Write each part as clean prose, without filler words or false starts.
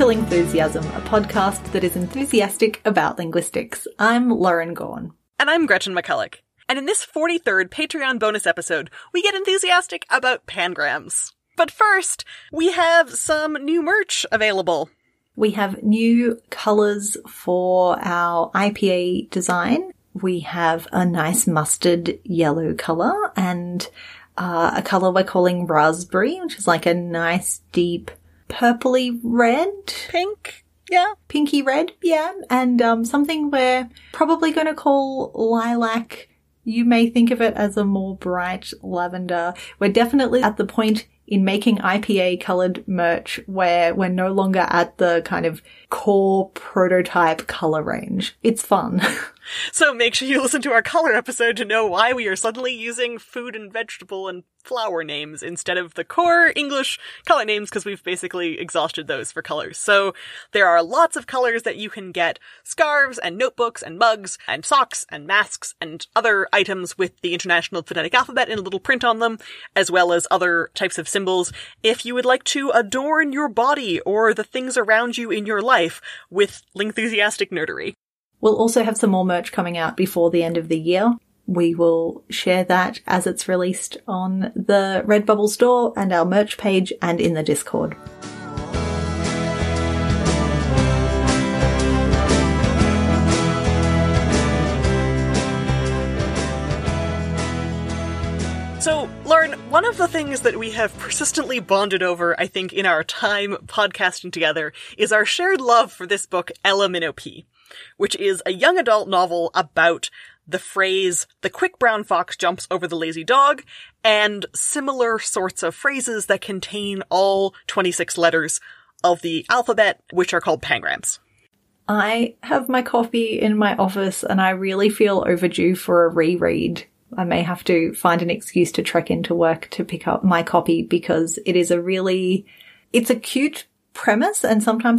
to Lingthusiasm, a podcast that is enthusiastic about linguistics. I'm Lauren Gaughan. And I'm Gretchen McCulloch. And in this 43rd Patreon bonus episode, we get enthusiastic about pangrams. But first, we have some new merch available. We have new colours for our IPA design. We have a nice mustard yellow colour and a colour we're calling raspberry, which is like a nice deep purpley red. Pink? Yeah. Pinky red, yeah. And something we're probably going to call lilac. You may think of it as a more bright lavender. We're definitely at the point in making IPA coloured merch where we're no longer at the kind of core prototype colour range. It's fun. So make sure you listen to our colour episode to know why we are suddenly using food and vegetable and flower names instead of the core English colour names, because we've basically exhausted those for colours. So there are lots of colours that you can get: scarves and notebooks and mugs and socks and masks and other items with the International Phonetic Alphabet in a little print on them, as well as other types of symbols if you would like to adorn your body or the things around you in your life with Lingthusiastic nerdery. We'll also have some more merch coming out before the end of the year. We will share that as it's released on the Redbubble store and our merch page and in the Discord. So, Lauren, one of the things that we have persistently bonded over, I think, in our time podcasting together is our shared love for this book, Ella Minnow P., which is a young adult novel about the phrase, "the quick brown fox jumps over the lazy dog," and similar sorts of phrases that contain all 26 letters of the alphabet, which are called pangrams. I have my copy in my office and I really feel overdue for a reread. I may have to find an excuse to trek into work to pick up my copy because it is it's a cute premise, and sometimes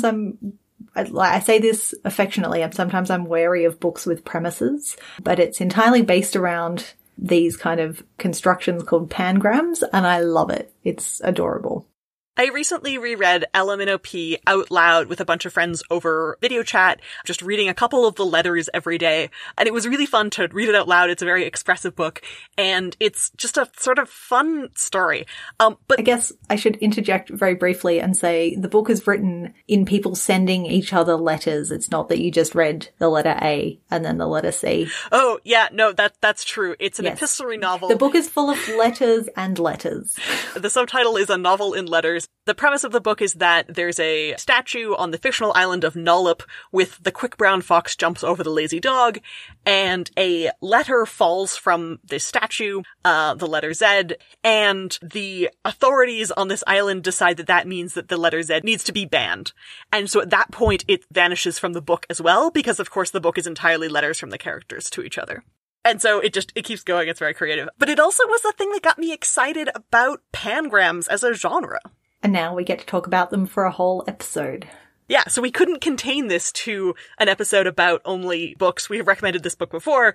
I say this affectionately, sometimes I'm wary of books with premises, but it's entirely based around these kind of constructions called pangrams, and I love it. It's adorable. I recently reread Ella Minnow P. out loud with a bunch of friends over video chat, just reading a couple of the letters every day, and it was really fun to read it out loud. It's a very expressive book, and it's just a sort of fun story. But I guess I should interject very briefly and say the book is written in people sending each other letters. It's not that you just read the letter A and then the letter C. Oh, yeah, no, that's true. It's an epistolary novel. The book is full of letters and letters. The subtitle is A Novel in Letters. The premise of the book is that there's a statue on the fictional island of Nullup with the quick brown fox jumps over the lazy dog, and a letter falls from this statue, the letter Z, and the authorities on this island decide that that means that the letter Z needs to be banned. And so at that point, it vanishes from the book as well, because of course the book is entirely letters from the characters to each other. And so it keeps going. It's very creative. But it also was the thing that got me excited about pangrams as a genre. And now we get to talk about them for a whole episode. Yeah, so we couldn't contain this to an episode about only books. We have recommended this book before,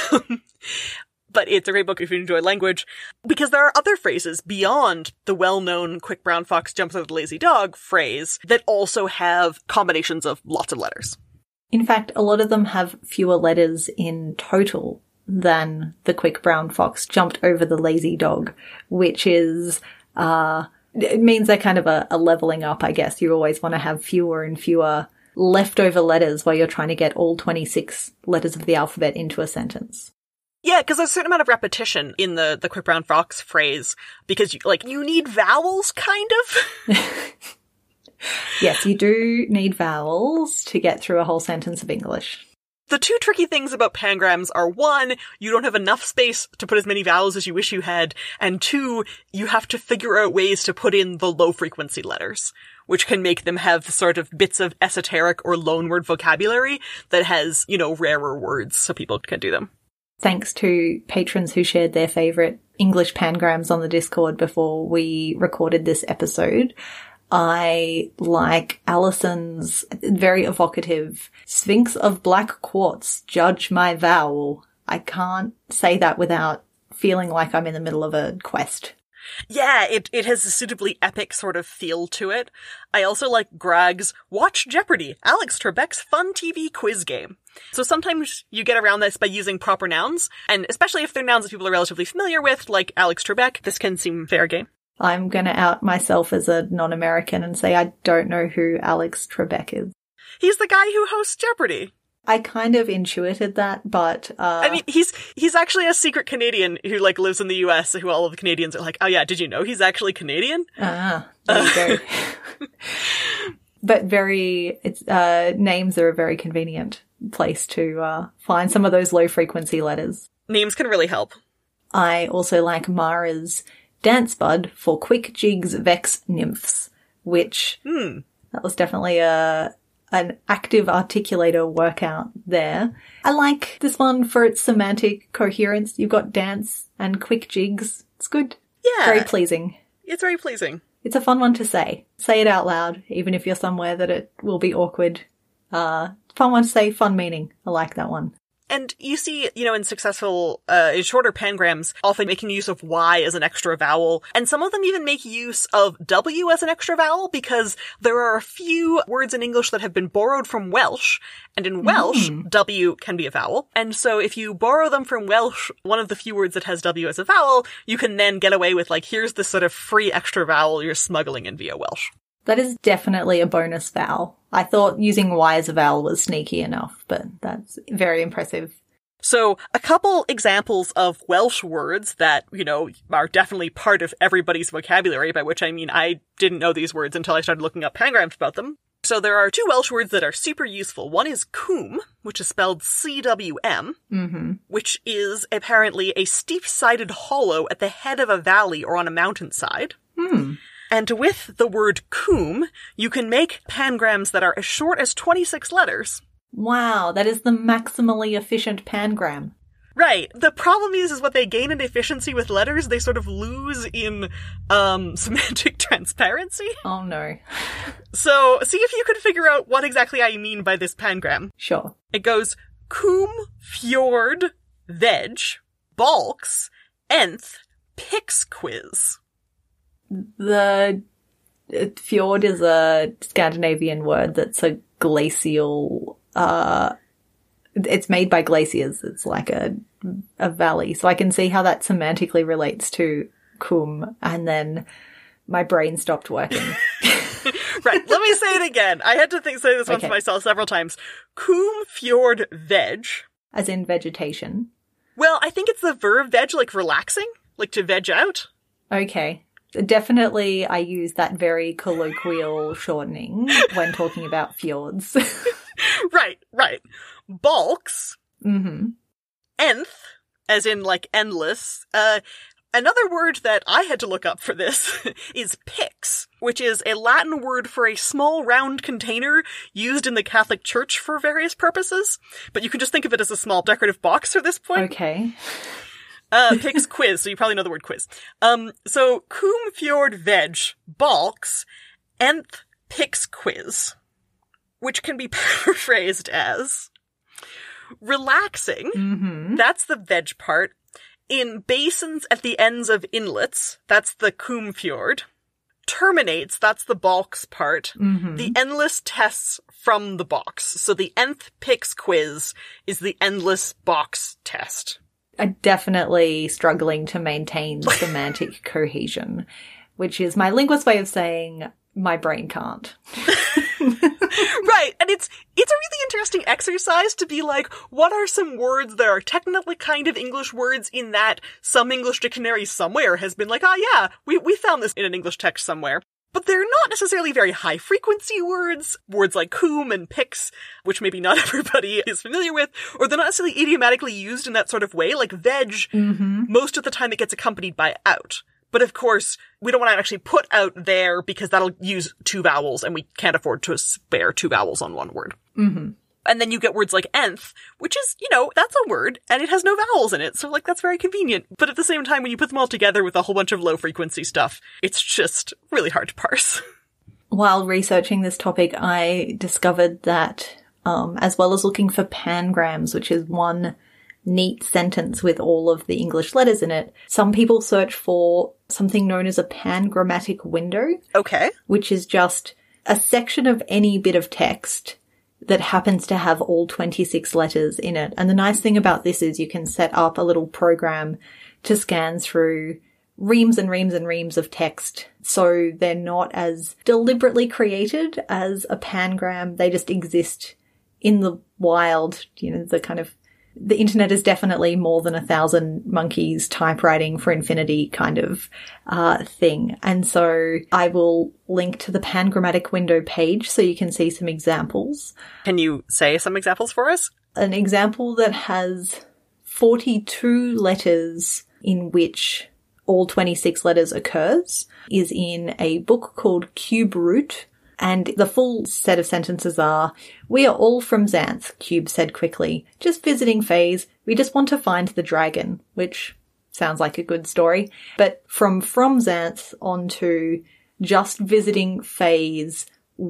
but it's a great book if you enjoy language, because there are other phrases beyond the well-known quick brown fox jumps over the lazy dog phrase that also have combinations of lots of letters. In fact, a lot of them have fewer letters in total than the quick brown fox jumped over the lazy dog, which is, it means they're kind of a leveling up, I guess. You always want to have fewer and fewer leftover letters while you're trying to get all 26 letters of the alphabet into a sentence. Yeah, because there's a certain amount of repetition in the quick brown fox phrase, because you need vowels, kind of. Yes, you do need vowels to get through a whole sentence of English. The two tricky things about pangrams are, one, you don't have enough space to put as many vowels as you wish you had, and two, you have to figure out ways to put in the low-frequency letters, which can make them have sort of bits of esoteric or loanword vocabulary that has, rarer words, so people can do them. Thanks to patrons who shared their favourite English pangrams on the Discord before we recorded this episode. I like Alison's very evocative Sphinx of Black Quartz, judge my vowel. I can't say that without feeling like I'm in the middle of a quest. Yeah, it has a suitably epic sort of feel to it. I also like Greg's Watch Jeopardy, Alex Trebek's fun TV quiz game. So sometimes you get around this by using proper nouns, and especially if they're nouns that people are relatively familiar with, like Alex Trebek, this can seem fair game. I'm going to out myself as a non-American and say I don't know who Alex Trebek is. He's the guy who hosts Jeopardy! I kind of intuited that, but I mean, he's actually a secret Canadian who, like, lives in the US, who all of the Canadians are like, oh yeah, did you know he's actually Canadian? There you go. But names are a very convenient place to find some of those low-frequency letters. Names can really help. I also like Mara's Dance Bud for Quick Jigs Vex Nymphs, which that was definitely an active articulator workout there. I like this one for its semantic coherence. You've got dance and quick jigs. It's good. Yeah. Very pleasing. It's very pleasing. It's a fun one to say. Say it out loud, even if you're somewhere that it will be awkward. Fun one to say, fun meaning. I like that one. And you see, in successful, in shorter pangrams, often making use of Y as an extra vowel. And some of them even make use of W as an extra vowel because there are a few words in English that have been borrowed from Welsh. And in Welsh, W can be a vowel. And so if you borrow them from Welsh, one of the few words that has W as a vowel, you can then get away with, like, here's this sort of free extra vowel you're smuggling in via Welsh. That is definitely a bonus vowel. I thought using Y as a vowel was sneaky enough, but that's very impressive. So, a couple examples of Welsh words that, are definitely part of everybody's vocabulary, by which I mean I didn't know these words until I started looking up pangrams about them. So there are two Welsh words that are super useful. One is cwm, which is spelled C-W-M, which is apparently a steep-sided hollow at the head of a valley or on a mountainside. And with the word cwm, you can make pangrams that are as short as 26 letters. Wow, that is the maximally efficient pangram. Right. The problem is what they gain in efficiency with letters, they sort of lose in semantic transparency. Oh no. So, see if you can figure out what exactly I mean by this pangram. Sure. It goes cwm, fjord, veg, balks, nth, pix quiz. The fjord is a Scandinavian word that's a glacial, it's made by glaciers. It's like a valley. So I can see how that semantically relates to cwm, and then my brain stopped working. Right, let me say it again. I had to say this one to myself several times. Cwm, fjord, veg. As in vegetation? Well, I think it's the verb veg, like relaxing, like to veg out. Okay. Definitely, I use that very colloquial shortening when talking about fjords. Right. Balks. Nth, as in like endless. Another word that I had to look up for this is pix, which is a Latin word for a small round container used in the Catholic Church for various purposes. But you can just think of it as a small decorative box at this point. Okay. Pix quiz, so you probably know the word quiz. So cwm, fjord, veg, balks, nth, pix quiz, which can be paraphrased as relaxing, that's the veg part, in basins at the ends of inlets, that's the cwm fjord, terminates, that's the balks part, the endless tests from the box. So the nth pix quiz is the endless box test. I'm definitely struggling to maintain semantic cohesion, which is my linguist way of saying my brain can't. Right, and it's a really interesting exercise to be like, what are some words that are technically kind of English words in that some English dictionary somewhere has been like, we found this in an English text somewhere. But they're not necessarily very high-frequency words like cwm and pix, which maybe not everybody is familiar with, or they're not necessarily idiomatically used in that sort of way. Like veg, most of the time it gets accompanied by out. But of course, we don't want to actually put out there because that'll use two vowels, and we can't afford to spare two vowels on one word. And then you get words like nth, which is, that's a word, and it has no vowels in it, so, that's very convenient. But at the same time, when you put them all together with a whole bunch of low-frequency stuff, it's just really hard to parse. While researching this topic, I discovered that, as well as looking for pangrams, which is one neat sentence with all of the English letters in it. Some people search for something known as a pangrammatic window. Okay. Which is just a section of any bit of text that happens to have all 26 letters in it. And the nice thing about this is you can set up a little program to scan through reams and reams and reams of text. So they're not as deliberately created as a pangram. They just exist in the wild, the internet is definitely more than 1,000 monkeys typewriting for infinity kind of thing. And so I will link to the pangrammatic window page so you can see some examples. Can you say some examples for us? An example that has 42 letters in which all 26 letters occurs is in a book called Cube Root. And the full set of sentences are, "We are all from Xanth," Cube said quickly. "Just visiting Faze. We just want to find the dragon," which sounds like a good story. But from Xanth on to just visiting Faze,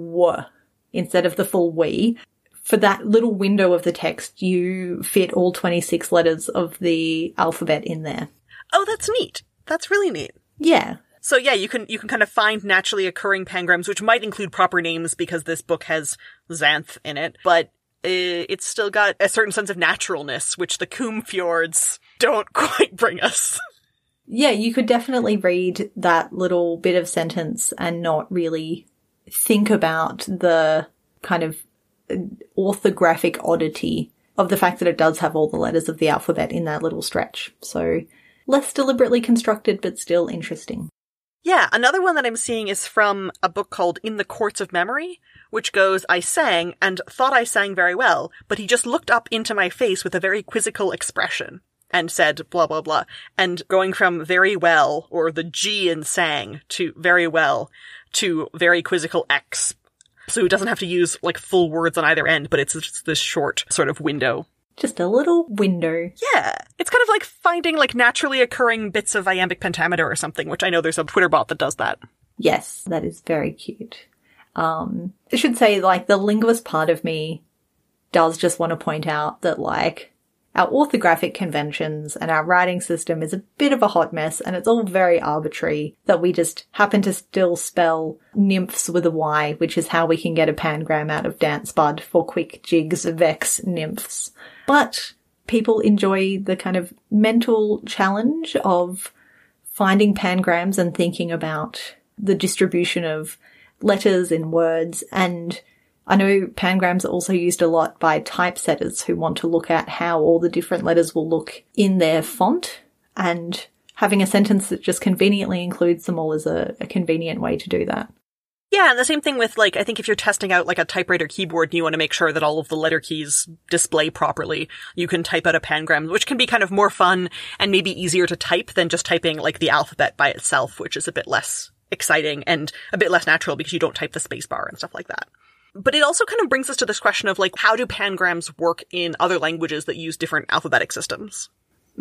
instead of the full we. For that little window of the text, you fit all 26 letters of the alphabet in there. Oh, that's neat. That's really neat. Yeah. So yeah, you can kind of find naturally occurring pangrams, which might include proper names because this book has Xanth in it, but it's still got a certain sense of naturalness, which the Coombe Fjords don't quite bring us. Yeah, you could definitely read that little bit of sentence and not really think about the kind of orthographic oddity of the fact that it does have all the letters of the alphabet in that little stretch. So less deliberately constructed, but still interesting. Yeah, another one that I'm seeing is from a book called In the Courts of Memory, which goes, "I sang and thought I sang very well, but he just looked up into my face with a very quizzical expression and said blah, blah, blah." And going from very well, or the G in sang, to very well, to very quizzical X. So it doesn't have to use like full words on either end, but it's just this short sort of window. Just a little window. Yeah. It's kind of like finding like naturally occurring bits of iambic pentameter or something, which I know there's a Twitter bot that does that. Yes, that is very cute. I should say, like, the linguist part of me does just want to point out that, like, our orthographic conventions and our writing system is a bit of a hot mess, and it's all very arbitrary that we just happen to still spell nymphs with a Y, which is how we can get a pangram out of Dance Bud for quick jigs vex nymphs. But people enjoy the kind of mental challenge of finding pangrams and thinking about the distribution of letters in words. And I know pangrams are also used a lot by typesetters who want to look at how all the different letters will look in their font, and having a sentence that just conveniently includes them all is a convenient way to do that. Yeah, and the same thing with, like, I think if you're testing out, like, a typewriter keyboard and you want to make sure that all of the letter keys display properly, you can type out a pangram, which can be kind of more fun and maybe easier to type than just typing, like, the alphabet by itself, which is a bit less exciting and a bit less natural because you don't type the spacebar and stuff like that. But it also kind of brings us to this question of, like, how do pangrams work in other languages that use different alphabetic systems?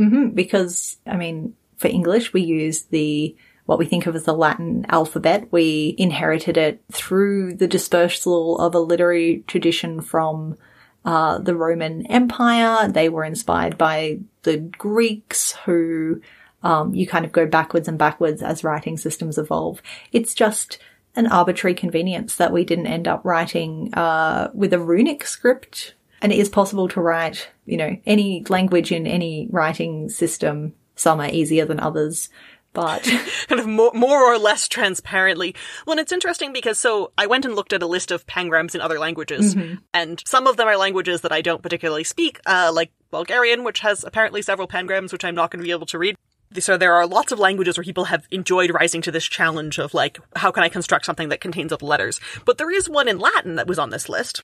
Because, I mean, for English, we use what we think of as the Latin alphabet. We inherited it through the dispersal of a literary tradition from the Roman Empire. They were inspired by the Greeks, who you kind of go backwards and backwards as writing systems evolve. It's just an arbitrary convenience that we didn't end up writing with a runic script. And it is possible to write, any language in any writing system. Some are easier than others, but kind of more or less transparently. Well, and it's interesting because I went and looked at a list of pangrams in other languages, and some of them are languages that I don't particularly speak, like Bulgarian, which has apparently several pangrams, which I'm not going to be able to read. So there are lots of languages where people have enjoyed rising to this challenge of, like, how can I construct something that contains all the letters? But there is one in Latin that was on this list.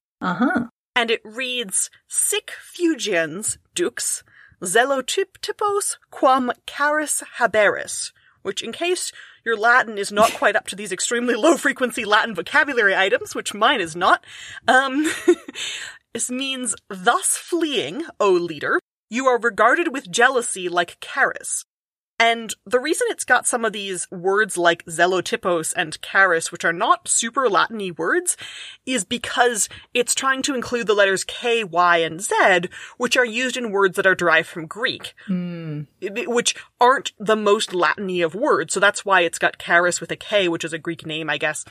And it reads, "Sic fugiens dux zelotypos quam caris haberis," which, in case your Latin is not quite up to these extremely low-frequency Latin vocabulary items, which mine is not, this means, "Thus fleeing, O leader, you are regarded with jealousy like Caris." And the reason it's got some of these words like zelotypos and charis, which are not super Latin-y words, is because it's trying to include the letters K, Y, and Z, which are used in words that are derived from Greek, which aren't the most Latin-y of words. So that's why it's got charis with a K, which is a Greek name, I guess,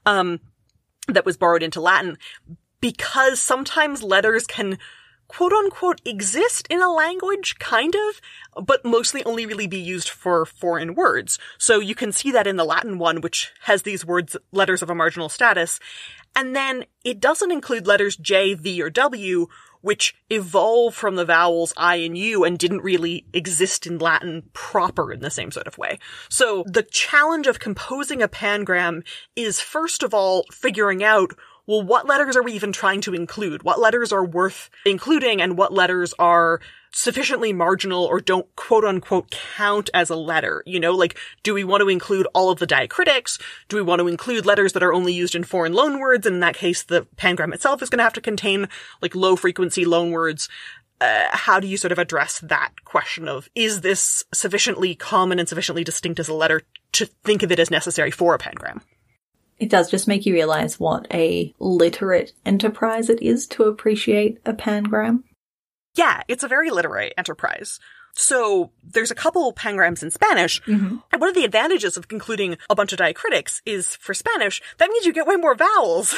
that was borrowed into Latin. Because sometimes letters can quote-unquote exist in a language, kind of, but mostly only really be used for foreign words. So you can see that in the Latin one, which has these words, letters of a marginal status. And then it doesn't include letters J, V, or W, which evolve from the vowels I and U and didn't really exist in Latin proper in the same sort of way. So the challenge of composing a pangram is, first of all, figuring out, well, what letters are we even trying to include? What letters are worth including, and what letters are sufficiently marginal or don't quote-unquote count as a letter? You know, like, do we want to include all of the diacritics? Do we want to include letters that are only used in foreign loanwords? And in that case, the pangram itself is going to have to contain, like, low-frequency loanwords. How do you sort of address that question of, is this sufficiently common and sufficiently distinct as a letter to think of it as necessary for a pangram? It does just make you realize what a literate enterprise it is to appreciate a pangram. Yeah, it's a very literate enterprise. So there's a couple pangrams in Spanish. Mm-hmm. And one of the advantages of including a bunch of diacritics is, for Spanish, that means you get way more vowels.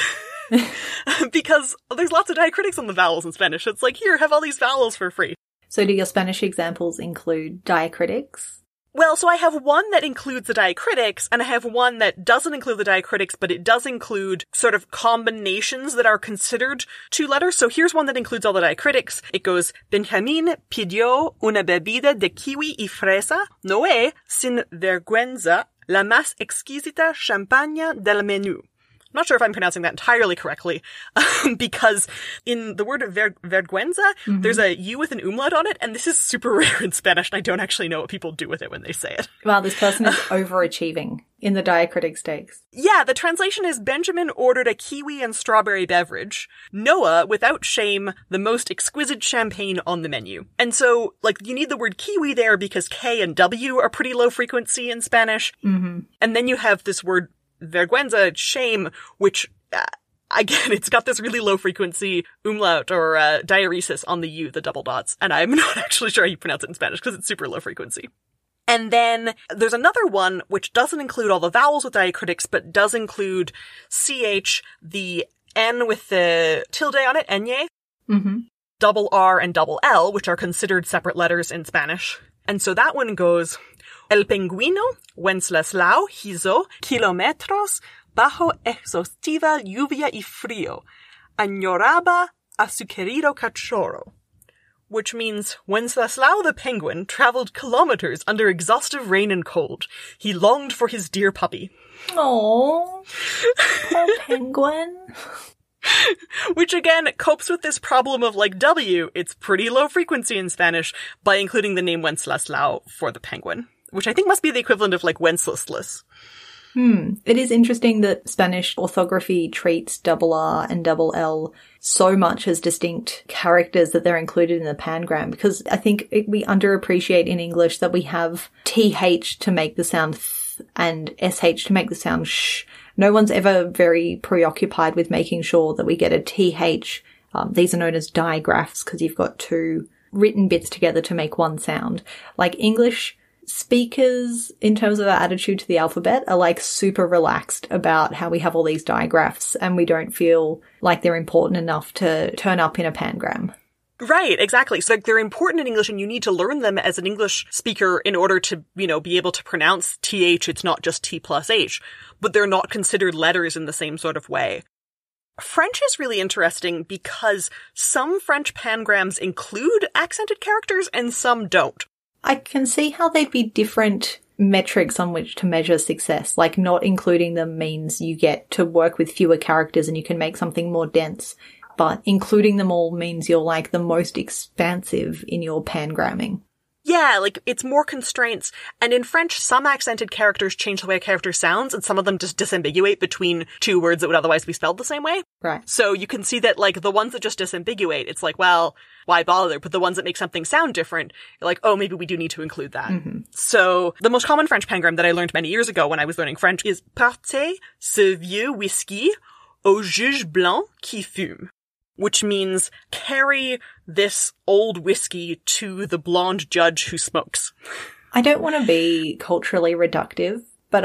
Because there's lots of diacritics on the vowels in Spanish. It's like, here, have all these vowels for free. So do your Spanish examples include diacritics? Well, so I have one that includes the diacritics, and I have one that doesn't include the diacritics, but it does include sort of combinations that are considered two letters. So here's one that includes all the diacritics. It goes, Benjamin pidió una bebida de kiwi y fresa, Noé, sin vergüenza, la más exquisita champaña del menú. I'm not sure if I'm pronouncing that entirely correctly, because in the word vergüenza, mm-hmm. there's a U with an umlaut on it, and this is super rare in Spanish, and I don't actually know what people do with it when they say it. Wow, this person is overachieving in the diacritic stakes. Yeah, the translation is, Benjamin ordered a kiwi and strawberry beverage. Noah, without shame, the most exquisite champagne on the menu. And so, like, you need the word kiwi there because K and W are pretty low frequency in Spanish. Mm-hmm. And then you have this word vergüenza, shame, which, again, it's got this really low frequency umlaut or diaeresis on the U, the double dots, and I'm not actually sure how you pronounce it in Spanish because it's super low frequency. And then there's another one which doesn't include all the vowels with diacritics, but does include CH, the N with the tilde on it, ñe, mm-hmm. double R and double L, which are considered separate letters in Spanish. And so that one goes, El pingüino Wenceslao hizo kilómetros bajo exhaustiva lluvia y frío. Añoraba a su querido cachorro. Which means Wenceslao the penguin traveled kilometers under exhaustive rain and cold. He longed for his dear puppy. Aww, poor penguin. Which again copes with this problem of, like, W, it's pretty low frequency in Spanish, by including the name Wenceslao for the penguin. Which I think must be the equivalent of, like, Wenceslas. It is interesting that Spanish orthography treats double R and double L so much as distinct characters that they're included in the pangram, because I think we underappreciate in English that we have TH to make the sound th and SH to make the sound sh. No one's ever very preoccupied with making sure that we get a TH. These are known as digraphs because you've got two written bits together to make one sound. Like, English speakers, in terms of our attitude to the alphabet, are like super relaxed about how we have all these digraphs, and we don't feel like they're important enough to turn up in a pangram. Right, exactly. So, like, they're important in English and you need to learn them as an English speaker in order to, you know, be able to pronounce TH. It's not just T plus H, but they're not considered letters in the same sort of way. French is really interesting because some French pangrams include accented characters and some don't. I can see how they'd be different metrics on which to measure success. Like, not including them means you get to work with fewer characters and you can make something more dense. But including them all means you're, like, the most expansive in your pangramming. Yeah, like, it's more constraints. And in French, some accented characters change the way a character sounds, and some of them just disambiguate between two words that would otherwise be spelled the same way. Right. So you can see that, like, the ones that just disambiguate, it's like, well, why bother? But the ones that make something sound different, you're like, oh, maybe we do need to include that. Mm-hmm. So the most common French pangram that I learned many years ago when I was learning French is partez ce vieux whisky au juge blanc qui fume, which means carry this old whiskey to the blonde judge who smokes. I don't want to be culturally reductive, but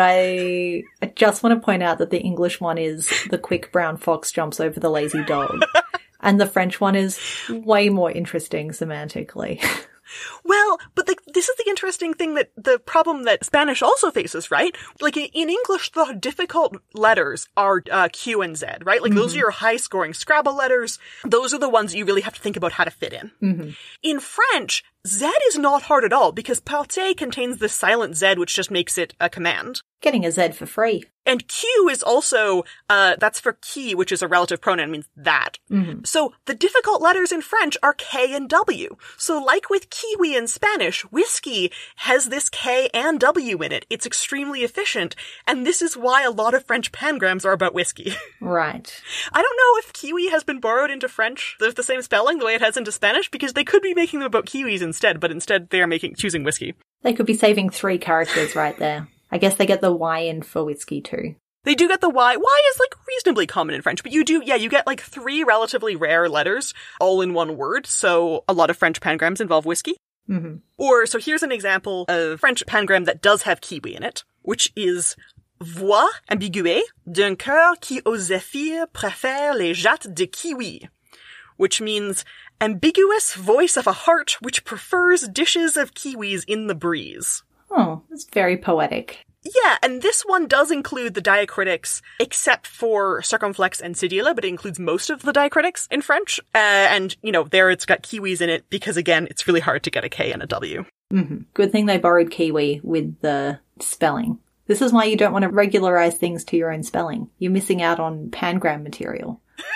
I just want to point out that the English one is the quick brown fox jumps over the lazy dog. And the French one is way more interesting semantically. Well, but this is the interesting thing, that the problem that Spanish also faces, right? Like, in English, the difficult letters are Q and Z, right? Like, those are your high-scoring Scrabble letters. Those are the ones you really have to think about how to fit in. Mm-hmm. In French, Z is not hard at all, because partez contains this silent Z, which just makes it a command. Getting a Z for free. And Q is also, that's for qui, which is a relative pronoun, means that. Mm-hmm. So the difficult letters in French are K and W. So like with Kiwi in Spanish, whiskey has this K and W in it. It's extremely efficient, and this is why a lot of French pangrams are about whiskey. Right. I don't know if Kiwi has been borrowed into French with the same spelling the way it has into Spanish, because they could be making them about Kiwis instead, but instead they are choosing whiskey. They could be saving 3 characters right there. I guess they get the Y in for whiskey too. They do get the Y. Y is, like, reasonably common in French, but you get, like, 3 relatively rare letters all in one word, so a lot of French pangrams involve whiskey. Mm-hmm. Or, so here's an example of French pangram that does have Kiwi in it, which is voix ambiguë d'un cœur qui aux zéphyrs préfère les jattes de kiwi, which means ambiguous voice of a heart which prefers dishes of kiwis in the breeze. Oh, that's very poetic. Yeah, and this one does include the diacritics, except for circumflex and cedilla, but it includes most of the diacritics in French. And, there it's got kiwis in it because, again, it's really hard to get a K and a W. Mm-hmm. Good thing they borrowed Kiwi with the spelling. This is why you don't want to regularize things to your own spelling. You're missing out on pangram material.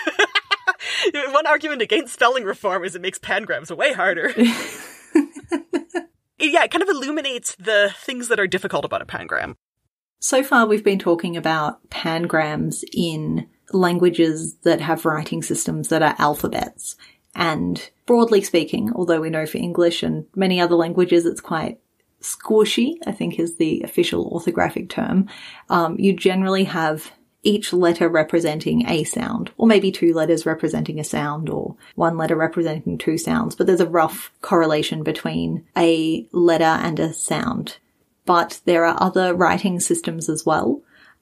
One argument against spelling reform is it makes pangrams way harder. Yeah, it kind of illuminates the things that are difficult about a pangram. So far, we've been talking about pangrams in languages that have writing systems that are alphabets. And broadly speaking, although we know for English and many other languages it's quite squishy, I think is the official orthographic term, you generally have each letter representing a sound, or maybe 2 letters representing a sound, or 1 letter representing 2 sounds, but there's a rough correlation between a letter and a sound. But there are other writing systems as well.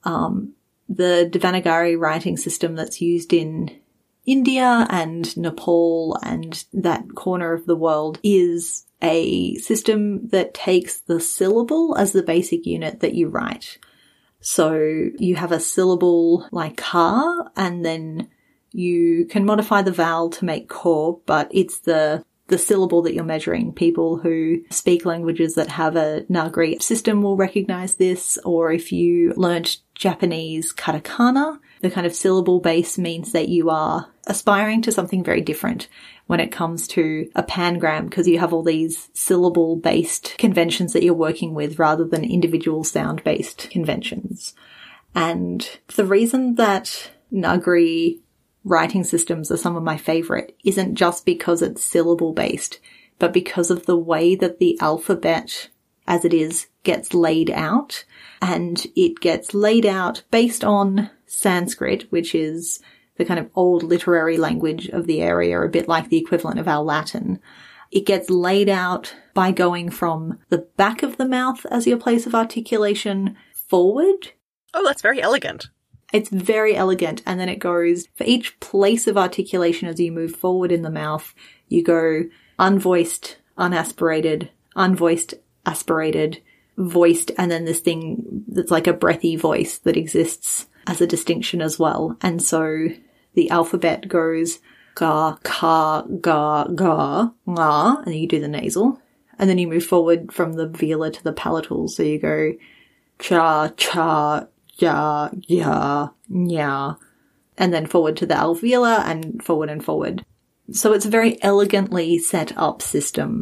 The Devanagari writing system that's used in India and Nepal and that corner of the world is a system that takes the syllable as the basic unit that you write. So you have a syllable like ka, and then you can modify the vowel to make ko, but it's the syllable that you're measuring. People who speak languages that have a Nagari system will recognize this, or if you learnt Japanese katakana, the kind of syllable base means that you are aspiring to something very different when it comes to a pangram, because you have all these syllable-based conventions that you're working with rather than individual sound-based conventions. And the reason that Nagari writing systems are some of my favorite isn't just because it's syllable-based, but because of the way that the alphabet, as it is, gets laid out. And it gets laid out based on Sanskrit, which is the kind of old literary language of the area, a bit like the equivalent of our Latin. It gets laid out by going from the back of the mouth as your place of articulation forward. Oh, that's very elegant. It's very elegant. And then it goes, for each place of articulation as you move forward in the mouth, you go unvoiced, unaspirated, unvoiced, aspirated, voiced, and then this thing that's like a breathy voice that exists as a distinction as well. And so the alphabet goes ga, ka, ga, ga, nga, and you do the nasal. And then you move forward from the velar to the palatal. So you go cha, cha, ya, ya, nya, and then forward to the alveolar and forward and forward. So it's a very elegantly set up system.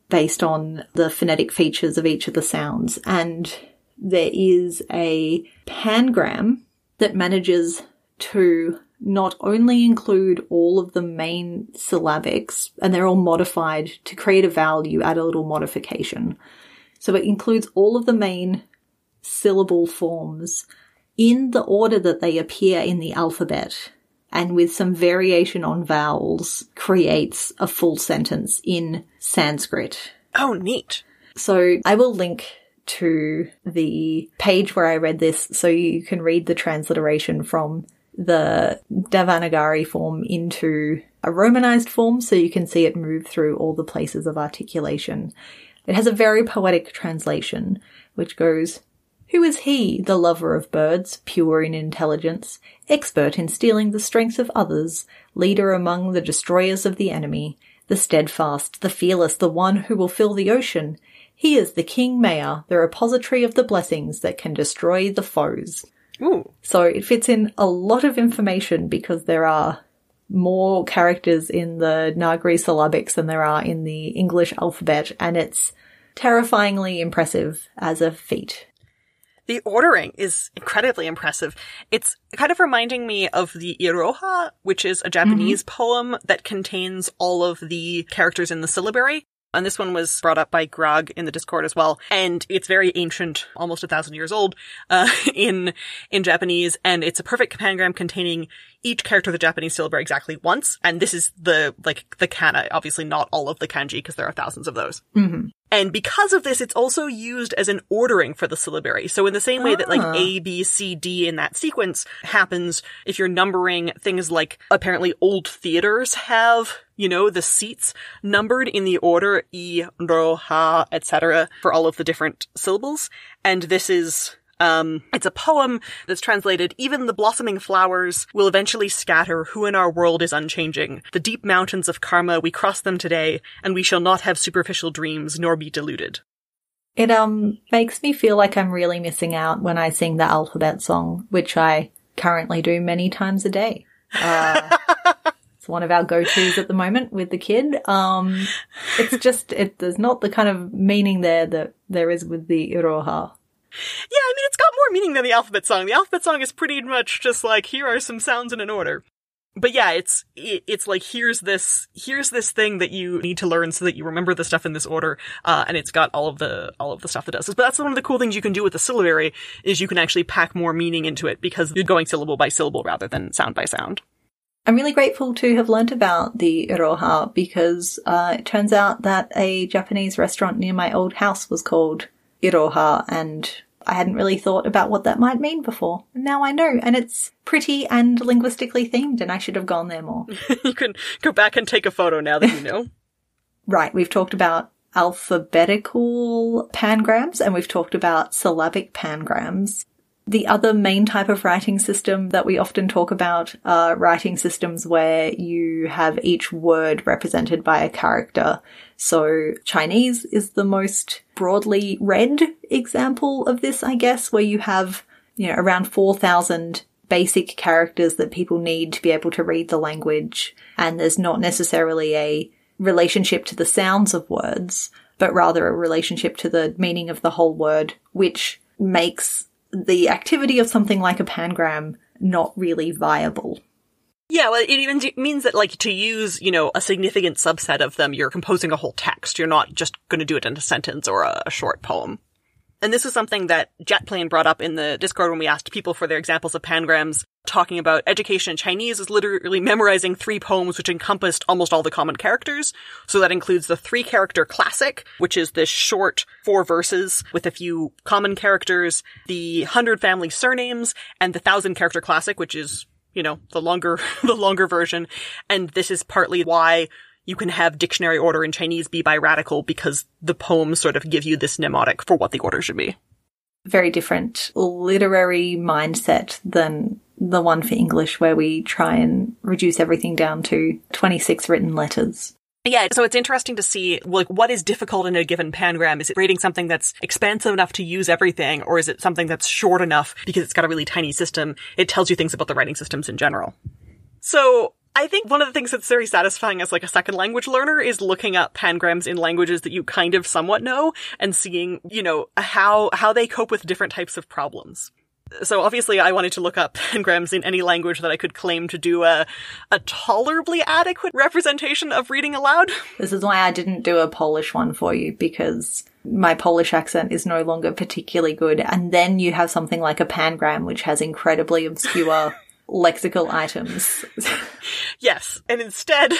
based on the phonetic features of each of the sounds. And there is a pangram that manages to not only include all of the main syllabics, and they're all modified to create a vowel, you add a little modification. So it includes all of the main syllable forms in the order that they appear in the alphabet, and with some variation on vowels creates a full sentence in Sanskrit. Oh, neat. So I will link to the page where I read this so you can read the transliteration from the Devanagari form into a Romanized form so you can see it move through all the places of articulation. It has a very poetic translation, which goes, "Who is he, the lover of birds, pure in intelligence, expert in stealing the strength of others, leader among the destroyers of the enemy, the steadfast, the fearless, the one who will fill the ocean? He is the King Maya, the repository of the blessings that can destroy the foes." Ooh. So it fits in a lot of information because there are more characters in the Nagari syllabics than there are in the English alphabet, and it's terrifyingly impressive as a feat. The ordering is incredibly impressive. It's kind of reminding me of the Iroha, which is a Japanese poem that contains all of the characters in the syllabary. And this one was brought up by Grog in the Discord as well. And it's very ancient, almost 1,000 years old, in Japanese. And it's a perfect pangram containing each character of the Japanese syllabary exactly once. And this is the kana, obviously not all of the kanji because there are thousands of those. Mm-hmm. And because of this, it's also used as an ordering for the syllabary. So in the same way that A, B, C, D in that sequence happens, if you're numbering things like apparently old theaters have, the seats numbered in the order I, Ro, Ha, etc. for all of the different syllables. And this is, it's a poem that's translated, "Even the blossoming flowers will eventually scatter, who in our world is unchanging. The deep mountains of karma, we cross them today, and we shall not have superficial dreams, nor be deluded." It makes me feel like I'm really missing out when I sing the alphabet song, which I currently do many times a day. It's one of our go-tos at the moment with the kid. It's just, there's not the kind of meaning there that there is with the Iroha. Yeah, I mean, it's got more meaning than the alphabet song. The alphabet song is pretty much just like, here are some sounds in an order. But yeah, it's like, here's this thing that you need to learn so that you remember the stuff in this order. And it's got all of the stuff that does this. But that's one of the cool things you can do with the syllabary is you can actually pack more meaning into it because you're going syllable by syllable rather than sound by sound. I'm really grateful to have learnt about the Iroha because it turns out that a Japanese restaurant near my old house was called Iroha, and I hadn't really thought about what that might mean before. And now I know, and it's pretty and linguistically themed, and I should have gone there more. You can go back and take a photo now that you know. Right, we've talked about alphabetical pangrams, and we've talked about syllabic pangrams. The other main type of writing system that we often talk about are writing systems where you have each word represented by a character. So Chinese is the most broadly read example of this, I guess, where you have, around 4,000 basic characters that people need to be able to read the language. And there's not necessarily a relationship to the sounds of words, but rather a relationship to the meaning of the whole word, which makes the activity of something like a pangram not really viable. Yeah, well, it even means that, to use, a significant subset of them, you're composing a whole text. You're not just going to do it in a sentence or a short poem. And this is something that JetPlane brought up in the Discord when we asked people for their examples of pangrams, talking about education in Chinese is literally memorizing 3 poems which encompassed almost all the common characters. So that includes the 3-character classic, which is this short 4 verses with a few common characters, the 100 family surnames, and the 1,000-character classic, which is, the longer version. And this is partly why you can have dictionary order in Chinese be biradical, because the poems sort of give you this mnemonic for what the order should be. Very different literary mindset than the one for English, where we try and reduce everything down to 26 written letters. Yeah, so it's interesting to see, what is difficult in a given pangram? Is it creating something that's expansive enough to use everything, or is it something that's short enough because it's got a really tiny system? It tells you things about the writing systems in general. So I think one of the things that's very satisfying as like a second language learner is looking up pangrams in languages that you kind of somewhat know and seeing, you know, how they cope with different types of problems. So obviously I wanted to look up pangrams in any language that I could claim to do a tolerably adequate representation of reading aloud. This is why I didn't do a Polish one for you, because my Polish accent is no longer particularly good. And then you have something like a pangram, which has incredibly obscure lexical items. Yes, and instead,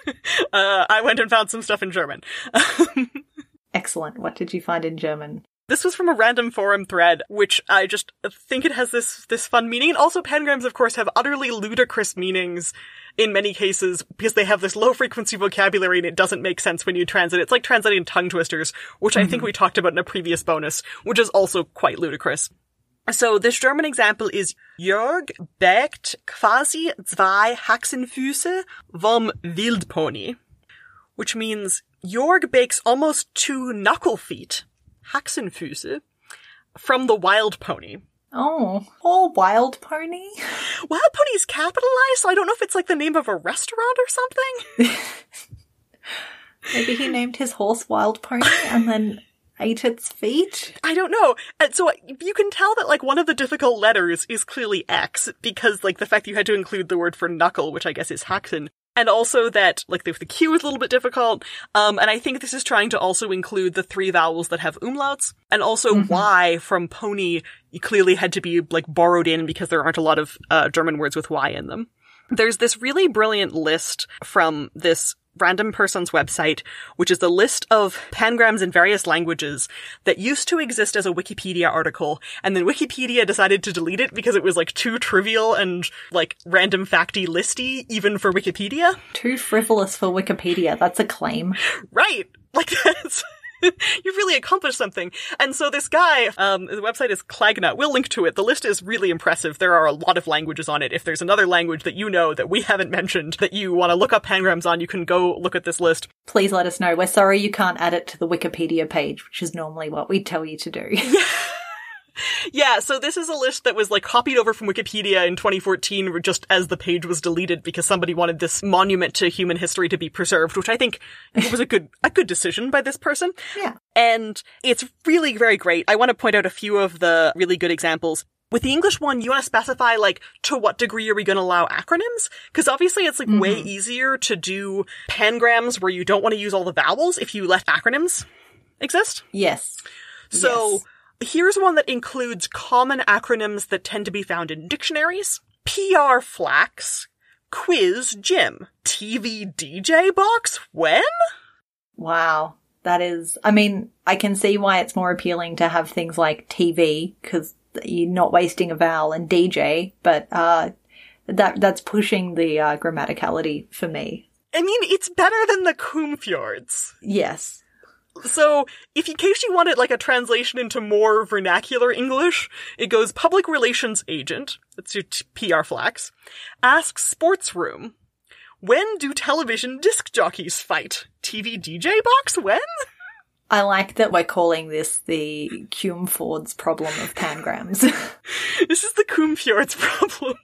I went and found some stuff in German. Excellent. What did you find in German? This was from a random forum thread, which I just think it has this fun meaning. And also pangrams, of course, have utterly ludicrous meanings in many cases because they have this low frequency vocabulary and it doesn't make sense when you translate. It's like translating tongue twisters, which I think we talked about in a previous bonus, which is also quite ludicrous. So this German example is Jörg bägt quasi zwei Haxenfüße vom Wildpony, which means Jörg bakes almost 2 knuckle feet, Haxenfüße, from the wild pony. Oh, wild pony? Wild pony is capitalized, so I don't know if it's like the name of a restaurant or something. Maybe he named his horse Wild Pony and then ate its feet? I don't know. And so you can tell that like one of the difficult letters is clearly X because like the fact that you had to include the word for knuckle, which I guess is Haxen. And also that, like, the Q is a little bit difficult. And I think this is trying to also include the 3 vowels that have umlauts. And also Y from pony, you clearly had to be, like, borrowed in because there aren't a lot of German words with Y in them. There's this really brilliant list from this random person's website, which is the list of pangrams in various languages that used to exist as a Wikipedia article, and then Wikipedia decided to delete it because it was like too trivial and like random facty listy even for Wikipedia. Too frivolous for Wikipedia. That's a claim. Right. Like that's you've really accomplished something. And so this guy, the website is Clagnut. We'll link to it. The list is really impressive. There are a lot of languages on it. If there's another language that you know that we haven't mentioned that you want to look up pangrams on, you can go look at this list. Please let us know. We're sorry you can't add it to the Wikipedia page, which is normally what we tell you to do. Yeah, so this is a list that was like copied over from Wikipedia in 2014 just as the page was deleted because somebody wanted this monument to human history to be preserved, which I think was a good decision by this person. Yeah. And it's really very great. I want to point out a few of the really good examples. With the English one, you want to specify, like, to what degree are we going to allow acronyms? Because obviously it's, like, way easier to do pangrams where you don't want to use all the vowels if you let acronyms exist. Yes. So here's one that includes common acronyms that tend to be found in dictionaries. PR Flax, Quiz Gym, TV DJ Box When? Wow. That is, I mean, I can see why it's more appealing to have things like TV, because you're not wasting a vowel, and DJ, but that's pushing the grammaticality for me. I mean, it's better than the Kumfjords. Yes. So, if in case you wanted like a translation into more vernacular English, it goes public relations agent, that's your PR Flax, asks sports room, when do television disc jockeys fight? TV DJ box when? I like that we're calling this the Kumfjords problem of pangrams. This is the Kumfjords problem.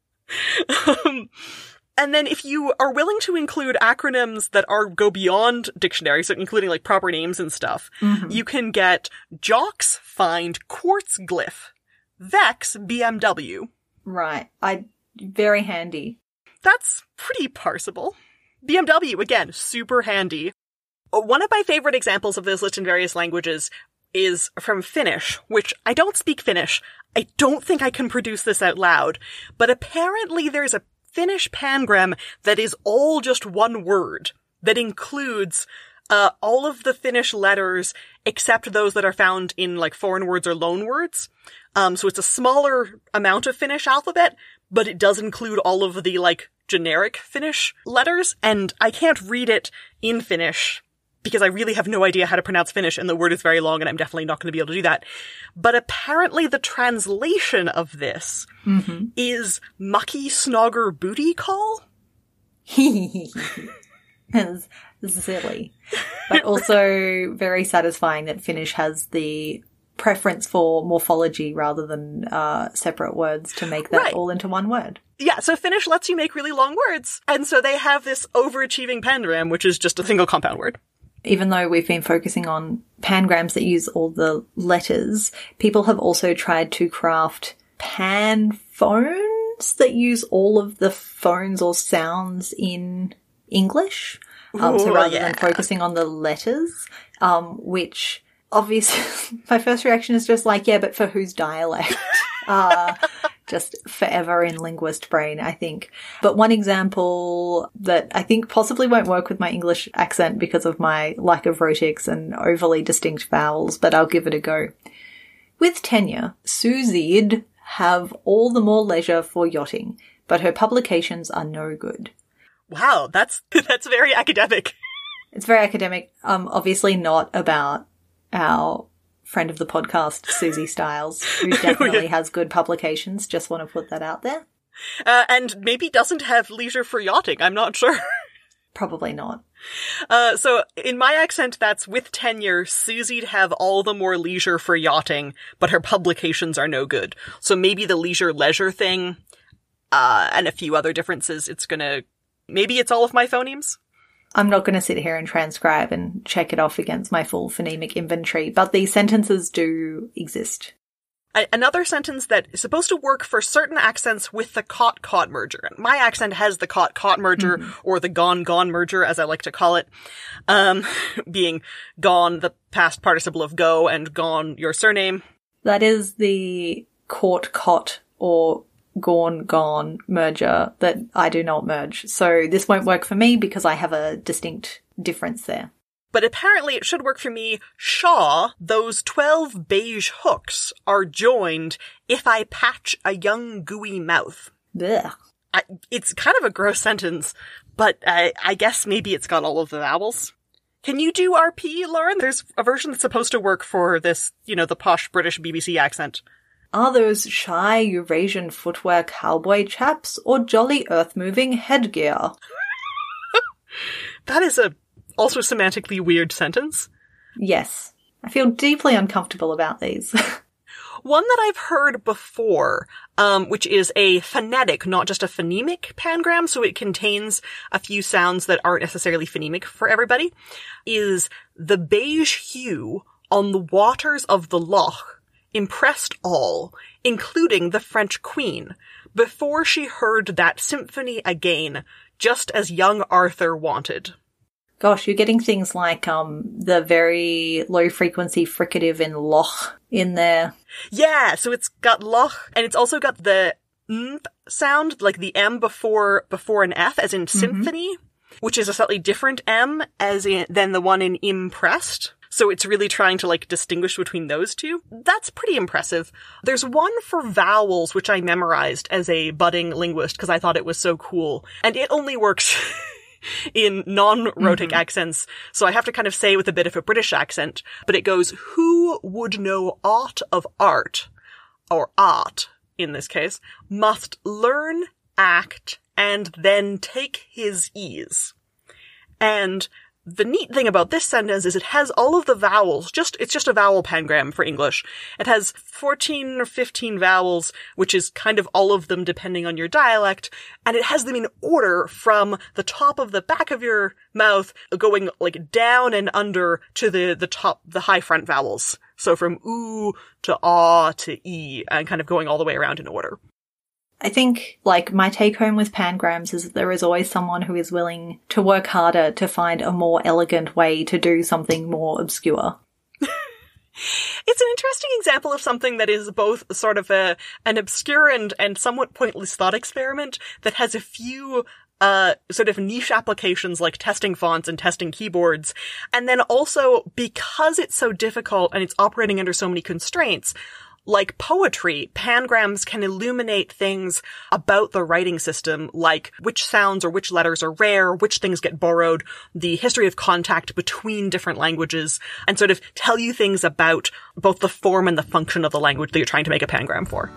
And then if you are willing to include acronyms that go beyond dictionaries, so including like proper names and stuff, you can get Jocks find quartz glyph, Vex BMW. Right. Very handy. That's pretty parsable. BMW, again, super handy. One of my favorite examples of this list in various languages is from Finnish, which I don't speak Finnish. I don't think I can produce this out loud, but apparently there's a Finnish pangram that is all just one word that includes all of the Finnish letters except those that are found in like foreign words or loan words. So it's a smaller amount of Finnish alphabet, but it does include all of the like generic Finnish letters, and I can't read it in Finnish because I really have no idea how to pronounce Finnish, and the word is very long, and I'm definitely not going to be able to do that. But apparently the translation of this is mucky snogger booty call. It's silly. But also very satisfying that Finnish has the preference for morphology rather than separate words to make that all into one word. Yeah, so Finnish lets you make really long words. And so they have this overachieving pangram, which is just a single compound word. Even though we've been focusing on pangrams that use all the letters, people have also tried to craft panphones that use all of the phones or sounds in English. So rather than focusing on the letters, which obviously my first reaction is just like, yeah, but for whose dialect? Just forever in linguist brain, I think. But one example that I think possibly won't work with my English accent because of my lack of rhotics and overly distinct vowels, but I'll give it a go. With tenure, Susie'd have all the more leisure for yachting, but her publications are no good. Wow, that's very academic. It's very academic. Obviously not about our friend of the podcast, Susie Stiles, who definitely has good publications. Just want to put that out there. And maybe doesn't have leisure for yachting. I'm not sure. Probably not. So in my accent, that's with tenure, Susie'd have all the more leisure for yachting, but her publications are no good. So maybe the leisure thing, and a few other differences, maybe it's all of my phonemes. I'm not going to sit here and transcribe and check it off against my full phonemic inventory, but these sentences do exist. Another sentence that is supposed to work for certain accents with the caught merger. My accent has the caught merger, or the gone merger, as I like to call it. Being gone, the past participle of go, and gone, your surname. That is the caught, or gone merger that I do not merge. So this won't work for me because I have a distinct difference there. But apparently it should work for me. Shaw, those 12 beige hooks are joined if I patch a young gooey mouth. Blech. It's kind of a gross sentence, but I guess maybe it's got all of the vowels. Can you do RP, Lauren? There's a version that's supposed to work for this, the posh British BBC accent. Are those shy Eurasian footwear cowboy chaps or jolly earth-moving headgear? That is also semantically weird sentence. Yes. I feel deeply uncomfortable about these. One that I've heard before, which is a phonetic, not just a phonemic pangram, so it contains a few sounds that aren't necessarily phonemic for everybody, is the beige hue on the waters of the loch impressed all, including the French queen, before she heard that symphony again, just as young Arthur wanted. Gosh, you're getting things like the very low-frequency fricative in loch in there. Yeah, so it's got loch, and it's also got the sound, like the M before an F, as in symphony, which is a slightly different M than the one in impressed. So it's really trying to distinguish between those two. That's pretty impressive. There's one for vowels, which I memorized as a budding linguist because I thought it was so cool. And it only works in non-rhotic accents. So I have to kind of say with a bit of a British accent, but it goes, who would know aught of art, or art in this case, must learn, act, and then take his ease. And the neat thing about this sentence is it has all of the vowels. It's just a vowel pangram for English. It has 14 or 15 vowels, which is kind of all of them depending on your dialect. And it has them in order from the top of the back of your mouth, going down and under to the top, the high front vowels. So from oo to ah to e, and kind of going all the way around in order. I think, my take-home with pangrams is that there is always someone who is willing to work harder to find a more elegant way to do something more obscure. It's an interesting example of something that is both sort of an obscure and somewhat pointless thought experiment that has a few sort of niche applications like testing fonts and testing keyboards. And then also, because it's so difficult and it's operating under so many constraints, like poetry, pangrams can illuminate things about the writing system, like which sounds or which letters are rare, which things get borrowed, the history of contact between different languages, and sort of tell you things about both the form and the function of the language that you're trying to make a pangram for.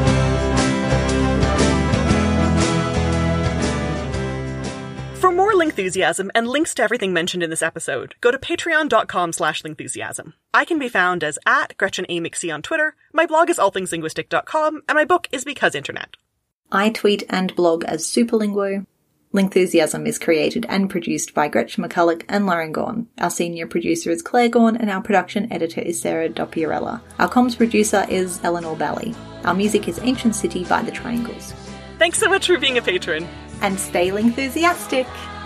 For more lengthy Lingthusiasm and links to everything mentioned in this episode, go to patreon.com/Lingthusiasm. I can be found as @GretchenAMcC on Twitter, my blog is allthingslinguistic.com, and my book is Because Internet. I tweet and blog as Superlinguo. Lingthusiasm is created and produced by Gretchen McCulloch and Lauren Gaughan. Our senior producer is Claire Gaughan, and our production editor is Sarah Doppiarella. Our comms producer is Eleanor Bally. Our music is Ancient City by The Triangles. Thanks so much for being a patron. And stay Lingthusiastic!